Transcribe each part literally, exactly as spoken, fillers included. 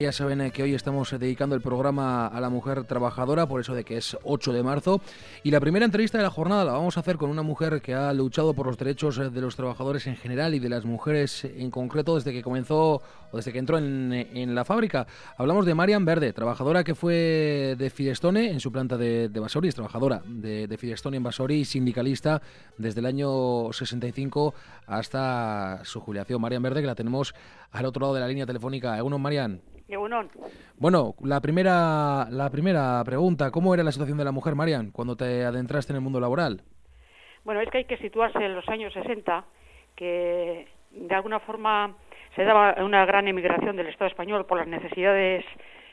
Ya saben que hoy estamos dedicando el programa a la mujer trabajadora, por eso de que es ocho de marzo. Y la primera entrevista de la jornada la vamos a hacer con una mujer que ha luchado por los derechos de los trabajadores en general y de las mujeres en concreto desde que comenzó o desde que entró en, en la fábrica. Hablamos de Marian Verde, trabajadora que fue de Firestone en su planta de, de Basauri, es trabajadora de, de Firestone en Basauri, sindicalista desde el año sesenta y cinco hasta su jubilación. Marian Verde, que la tenemos al otro lado de la línea telefónica. Egunon, Marian. Bueno, la primera la primera pregunta, ¿cómo era la situación de la mujer, Marian, cuando te adentraste en el mundo laboral? Bueno, es que hay que situarse en los años sesenta, que de alguna forma se daba una gran emigración del Estado español por las necesidades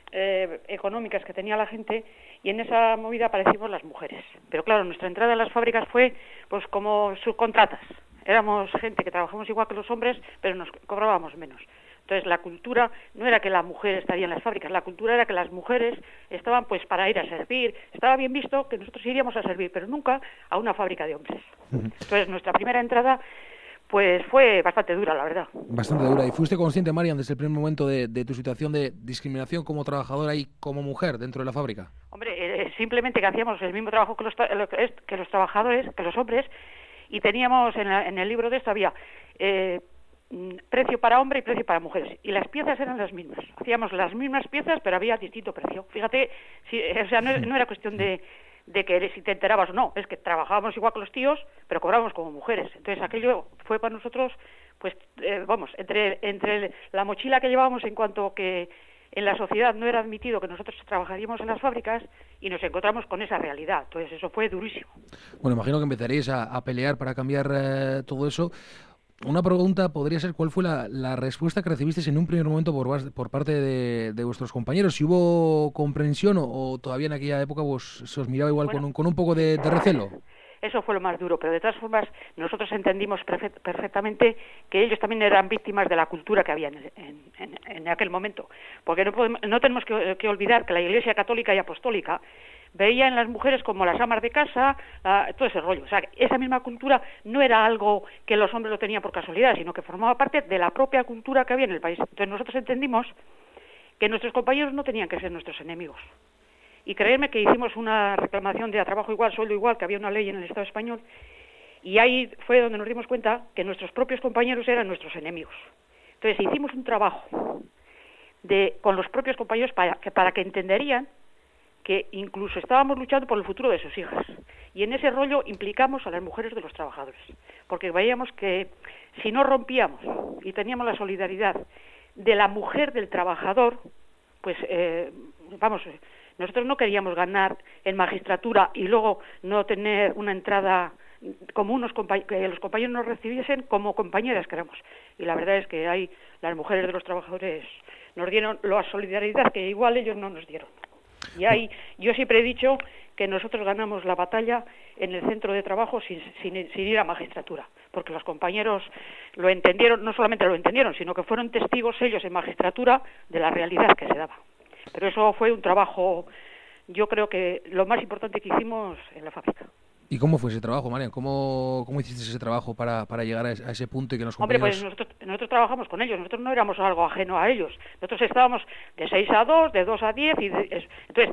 eh, económicas que tenía la gente, y en esa movida aparecimos las mujeres. Pero claro, nuestra entrada en las fábricas fue pues como subcontratas. Éramos gente que trabajamos igual que los hombres, pero nos cobrábamos menos. Entonces la cultura no era que la mujer estaría en las fábricas, la cultura era que las mujeres estaban pues para ir a servir. Estaba bien visto que nosotros iríamos a servir, pero nunca a una fábrica de hombres. Entonces nuestra primera entrada pues fue bastante dura, la verdad. Bastante dura. ¿Y fuiste consciente, Marian, desde el primer momento de, de tu situación de discriminación como trabajadora y como mujer dentro de la fábrica? Hombre, eh, simplemente que hacíamos el mismo trabajo que los, que los trabajadores, que los hombres, y teníamos en, la, en el libro de esto había... Eh, precio para hombre y precio para mujeres, y las piezas eran las mismas, hacíamos las mismas piezas pero había distinto precio. Fíjate, si, o sea, no, no era cuestión de, de que si te enterabas o no, es que trabajábamos igual que los tíos pero cobrábamos como mujeres. Entonces aquello fue para nosotros pues eh, vamos, entre, entre la mochila que llevábamos en cuanto que en la sociedad no era admitido que nosotros trabajaríamos en las fábricas, y nos encontramos con esa realidad. Entonces eso fue durísimo. Bueno, imagino que empezaréis a, a pelear para cambiar eh, todo eso. Una pregunta podría ser, ¿cuál fue la, la respuesta que recibisteis en un primer momento por, por parte de, de vuestros compañeros? ¿Si hubo comprensión o, o todavía en aquella época vos, se os miraba igual bueno, con, un, con un poco de, de recelo? Eso fue lo más duro, pero de todas formas nosotros entendimos perfect, perfectamente que ellos también eran víctimas de la cultura que había en, en, en, en aquel momento. Porque no, podemos, no tenemos que, que olvidar que la Iglesia Católica y Apostólica veía en las mujeres como las amas de casa, uh, todo ese rollo. O sea, esa misma cultura no era algo que los hombres lo tenían por casualidad, sino que formaba parte de la propia cultura que había en el país. Entonces nosotros entendimos que nuestros compañeros no tenían que ser nuestros enemigos. Y creedme que hicimos una reclamación de a trabajo igual, sueldo igual, que había una ley en el Estado español, y ahí fue donde nos dimos cuenta que nuestros propios compañeros eran nuestros enemigos. Entonces hicimos un trabajo de, con los propios compañeros para que, para que entenderían que incluso estábamos luchando por el futuro de sus hijas. Y en ese rollo implicamos a las mujeres de los trabajadores, porque veíamos que si no rompíamos y teníamos la solidaridad de la mujer del trabajador, pues eh, vamos, nosotros no queríamos ganar en magistratura y luego no tener una entrada como unos que los compañeros nos recibiesen como compañeras que éramos. Y la verdad es que ahí las mujeres de los trabajadores nos dieron la solidaridad que igual ellos no nos dieron. Y ahí yo siempre he dicho que nosotros ganamos la batalla en el centro de trabajo sin, sin, sin ir a magistratura, porque los compañeros lo entendieron, no solamente lo entendieron, sino que fueron testigos ellos en magistratura de la realidad que se daba. Pero eso fue un trabajo, yo creo que lo más importante que hicimos en la fábrica. ¿Y cómo fue ese trabajo, Marian? ¿Cómo, cómo hiciste ese trabajo para, para llegar a ese punto y que los compañeros...? Hombre, pues nosotros, nosotros trabajamos con ellos, nosotros no éramos algo ajeno a ellos. Nosotros estábamos de seis a dos, de dos a diez, y de, entonces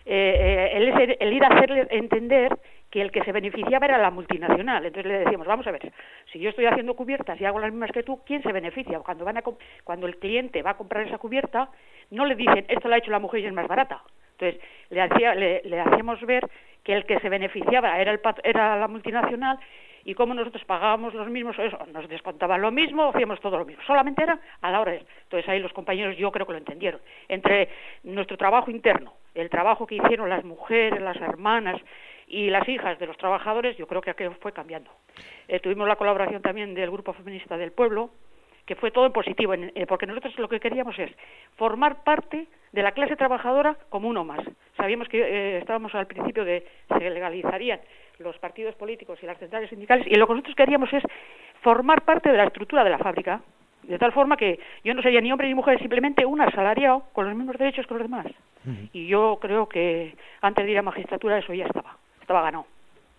eh, el, el ir a hacerle entender que el que se beneficiaba era la multinacional. Entonces le decíamos, vamos a ver, si yo estoy haciendo cubiertas y hago las mismas que tú, ¿quién se beneficia? Cuando, van a, cuando el cliente va a comprar esa cubierta, no le dicen, esto lo ha hecho la mujer y es más barata. Entonces le, hacía, le, le hacíamos ver que el que se beneficiaba era, el, era la multinacional, y como nosotros pagábamos los mismos, eso, nos descontaban lo mismo, hacíamos todo lo mismo, solamente era a la hora de... Entonces ahí los compañeros yo creo que lo entendieron. Entre nuestro trabajo interno, el trabajo que hicieron las mujeres, las hermanas y las hijas de los trabajadores, yo creo que aquello fue cambiando. Eh, tuvimos la colaboración también del Grupo Feminista del Pueblo, que fue todo en positivo, en, eh, porque nosotros lo que queríamos es formar parte de la clase trabajadora como uno más. Sabíamos que eh, estábamos al principio de se legalizarían los partidos políticos y las centrales sindicales, y lo que nosotros queríamos es formar parte de la estructura de la fábrica, de tal forma que yo no sería ni hombre ni mujer, simplemente un asalariado con los mismos derechos que los demás. Uh-huh. Y yo creo que antes de ir a magistratura eso ya estaba, estaba ganado.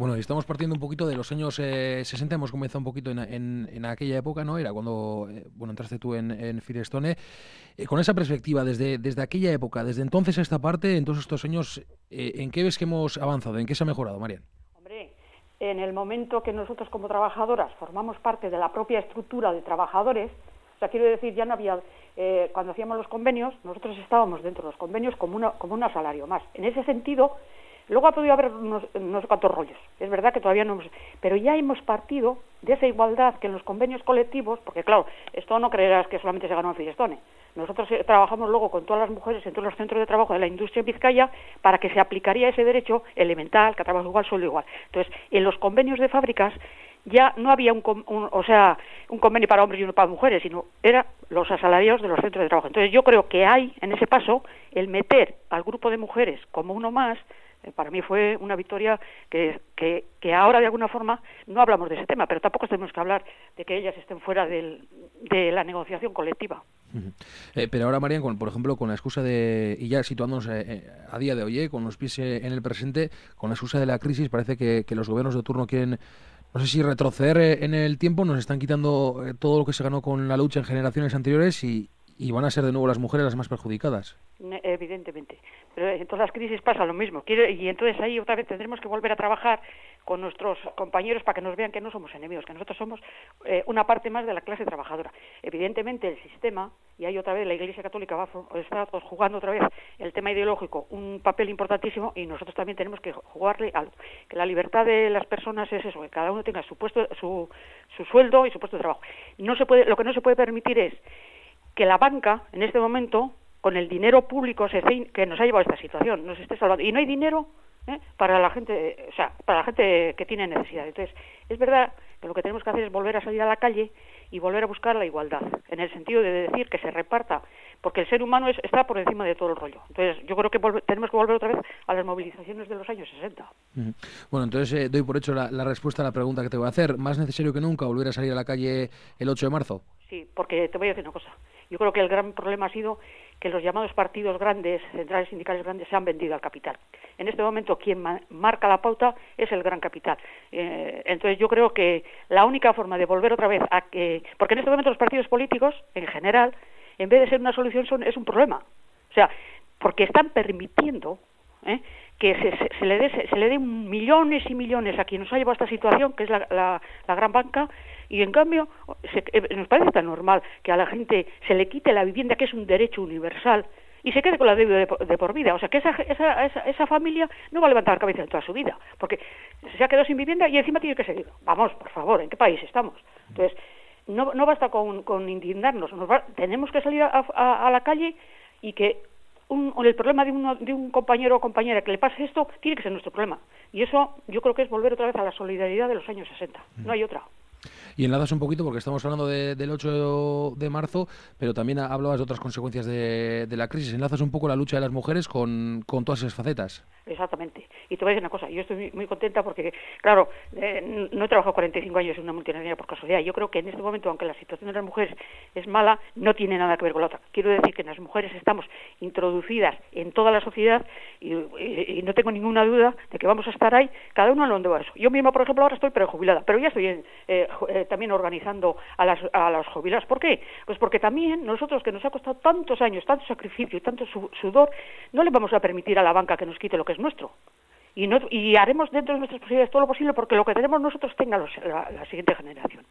Bueno, y estamos partiendo un poquito de los años eh, sesenta, hemos comenzado un poquito en, en, en aquella época, ¿no? Era cuando eh, bueno, entraste tú en, en Firestone. Eh, con esa perspectiva, desde, desde aquella época, desde entonces a esta parte, en todos estos años, eh, ¿en qué ves que hemos avanzado? ¿En qué se ha mejorado, Marian? Hombre, en el momento que nosotros como trabajadoras formamos parte de la propia estructura de trabajadores, o sea, quiero decir, ya no había... Eh, cuando hacíamos los convenios, nosotros estábamos dentro de los convenios como, una, como un salario más. En ese sentido... Luego ha podido haber unos, no sé cuántos rollos. Es verdad que todavía no hemos... Pero ya hemos partido de esa igualdad que en los convenios colectivos... Porque, claro, esto no creerás que solamente se ganó en Firestone. Nosotros eh, trabajamos luego con todas las mujeres en todos los centros de trabajo de la industria en Vizcaya para que se aplicaría ese derecho elemental, que a trabajo igual, sueldo igual. Entonces, en los convenios de fábricas ya no había un, un, o sea, un convenio para hombres y uno para mujeres, sino eran los asalariados de los centros de trabajo. Entonces, yo creo que hay, en ese paso, el meter al grupo de mujeres como uno más... Para mí fue una victoria que, que, que ahora de alguna forma no hablamos de ese tema, pero tampoco tenemos que hablar de que ellas estén fuera del, de la negociación colectiva. Uh-huh. Eh, pero ahora, Marian, con, por ejemplo, con la excusa de, y ya situándonos eh, a día de hoy, eh, con los pies eh, en el presente, con la excusa de la crisis, parece que, que los gobiernos de turno quieren, no sé si retroceder eh, en el tiempo, nos están quitando eh, todo lo que se ganó con la lucha en generaciones anteriores y, y van a ser de nuevo las mujeres las más perjudicadas. Evidentemente, pero en todas las crisis pasa lo mismo. Y entonces ahí otra vez tendremos que volver a trabajar con nuestros compañeros para que nos vean que no somos enemigos, que nosotros somos eh, una parte más de la clase trabajadora. Evidentemente el sistema, y ahí otra vez la Iglesia Católica va a estar jugando otra vez el tema ideológico un papel importantísimo, y nosotros también tenemos que jugarle algo. Que la libertad de las personas es eso, que cada uno tenga su puesto, su, su sueldo y su puesto de trabajo. No se puede, lo que no se puede permitir es que la banca, en este momento, con el dinero público se, que nos ha llevado a esta situación, nos esté salvando. Y no hay dinero ¿eh? para la gente, o sea, para la gente que tiene necesidad. Entonces, es verdad que lo que tenemos que hacer es volver a salir a la calle y volver a buscar la igualdad, en el sentido de decir que se reparta, porque el ser humano es, está por encima de todo el rollo. Entonces, yo creo que volve, tenemos que volver otra vez a las movilizaciones de los años sesenta. Uh-huh. Bueno, entonces eh, doy por hecho la, la respuesta a la pregunta que te voy a hacer. ¿Más necesario que nunca volver a salir a la calle el ocho de marzo? Sí, porque te voy a decir una cosa. Yo creo que el gran problema ha sido que los llamados partidos grandes, centrales sindicales grandes, se han vendido al capital. En este momento quien ma- marca la pauta es el gran capital. Eh, entonces yo creo que la única forma de volver otra vez a que... Porque en este momento los partidos políticos, en general, en vez de ser una solución, son, es un problema. O sea, porque están permitiendo ¿eh? que se, se, se le dé se, se le dé millones y millones a quien nos ha llevado a esta situación, que es la, la, la gran banca, y en cambio se, eh, nos parece tan normal que a la gente se le quite la vivienda, que es un derecho universal, y se quede con la deuda de, de por vida. O sea, que esa, esa, esa, esa familia no va a levantar cabeza en toda su vida, porque se ha quedado sin vivienda y encima tiene que seguir. Vamos, por favor, ¿en qué país estamos? Entonces, no, no basta con, con indignarnos, nos va, tenemos que salir a, a, a la calle, y que un, el problema de, uno, de un compañero o compañera que le pase esto tiene que ser nuestro problema. Y eso yo creo que es volver otra vez a la solidaridad de los años sesenta. No hay otra. Y enlazas un poquito, porque estamos hablando de, del ocho de marzo, pero también hablabas de otras consecuencias de, de la crisis. Enlazas un poco la lucha de las mujeres con, con todas esas facetas. Exactamente. Y te voy a decir una cosa, yo estoy muy, muy contenta porque, claro, eh, no he trabajado cuarenta y cinco años en una multinacional por casualidad. Yo creo que en este momento, aunque la situación de las mujeres es mala, no tiene nada que ver con la otra. Quiero decir que las mujeres estamos introducidas en toda la sociedad y, y, y no tengo ninguna duda de que vamos a estar ahí, cada uno en donde va eso. Yo misma, por ejemplo, ahora estoy prejubilada, pero ya estoy en, eh, eh, también organizando a las, a las jubiladas. ¿Por qué? Pues porque también nosotros, que nos ha costado tantos años, tanto sacrificio y tanto sudor, no le vamos a permitir a la banca que nos quite lo que es nuestro. Y, no, y haremos dentro de nuestras posibilidades todo lo posible porque lo que tenemos nosotros tenga los, la, la siguiente generación.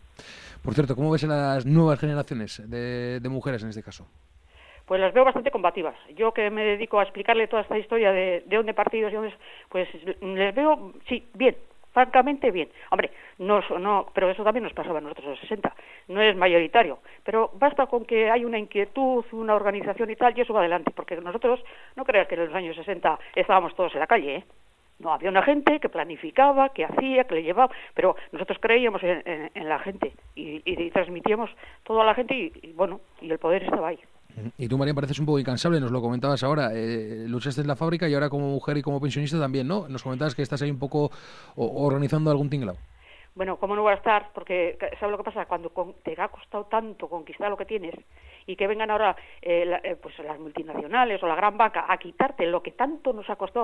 Por cierto, ¿cómo ves a las nuevas generaciones de, de mujeres en este caso? Pues las veo bastante combativas. Yo, que me dedico a explicarle toda esta historia de, de dónde partidos y dónde, pues les veo, sí, bien, francamente bien. Hombre, no, no, pero eso también nos pasaba a nosotros en los sesenta. No es mayoritario, pero basta con que hay una inquietud, una organización y tal, y eso va adelante, porque nosotros, no creas que en los años sesenta estábamos todos en la calle, ¿eh? No, había una gente que planificaba, que hacía, que le llevaba, pero nosotros creíamos en, en, en la gente y, y, y transmitíamos todo a la gente y, y bueno, y el poder estaba ahí. Y tú, María, pareces un poco incansable, nos lo comentabas ahora, eh, luchaste en la fábrica y ahora como mujer y como pensionista también, ¿no? Nos comentabas que estás ahí un poco o, organizando algún tinglao. Bueno, ¿cómo no voy a estar? Porque, ¿sabes lo que pasa? Cuando con, te ha costado tanto conquistar lo que tienes y que vengan ahora eh, la, eh, pues las multinacionales o la gran banca a quitarte lo que tanto nos ha costado,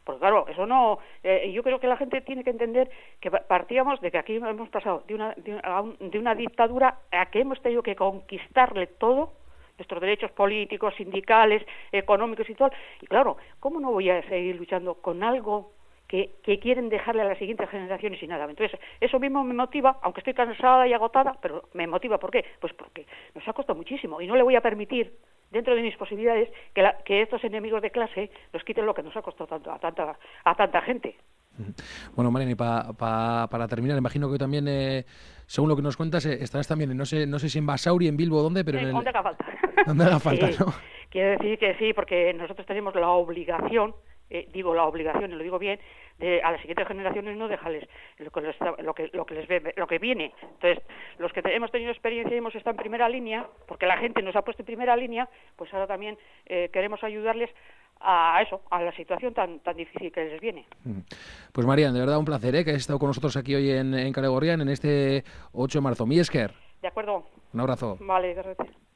Porque claro, eso no... Eh, yo creo que la gente tiene que entender que partíamos de que aquí hemos pasado de una, de una, de una dictadura a que hemos tenido que conquistarle todo, nuestros derechos políticos, sindicales, económicos y todo. Y claro, ¿cómo no voy a seguir luchando con algo que, que quieren dejarle a las siguientes generaciones y nada? Entonces, eso mismo me motiva, aunque estoy cansada y agotada, pero me motiva. ¿Por qué? Pues porque nos ha costado muchísimo y no le voy a permitir, dentro de mis posibilidades, que, la, que estos enemigos de clase nos quiten lo que nos ha costado tanto a tanta a tanta gente. Bueno, Marian, y pa, pa, para terminar, imagino que también, eh, según lo que nos cuentas, eh, estarás también, no sé no sé si en Basauri, en Bilbo, ¿dónde? Pero sí, en el... ¿Dónde haga falta? ¿Dónde haga falta, sí, no? Quiero decir que sí, porque nosotros tenemos la obligación, eh, digo la obligación, y lo digo bien, de a las siguientes generaciones no dejarles lo que les, lo que, lo que les ve, lo que viene. Entonces, los que hemos tenido experiencia y hemos estado en primera línea, porque la gente nos ha puesto en primera línea, pues ahora también eh, queremos ayudarles a eso, a la situación tan tan difícil que les viene. Pues Marian, de verdad un placer, ¿eh? que has estado con nosotros aquí hoy en, en Kale Gorrian en este ocho de marzo. Mi esker. De acuerdo. Un abrazo. Vale, gracias.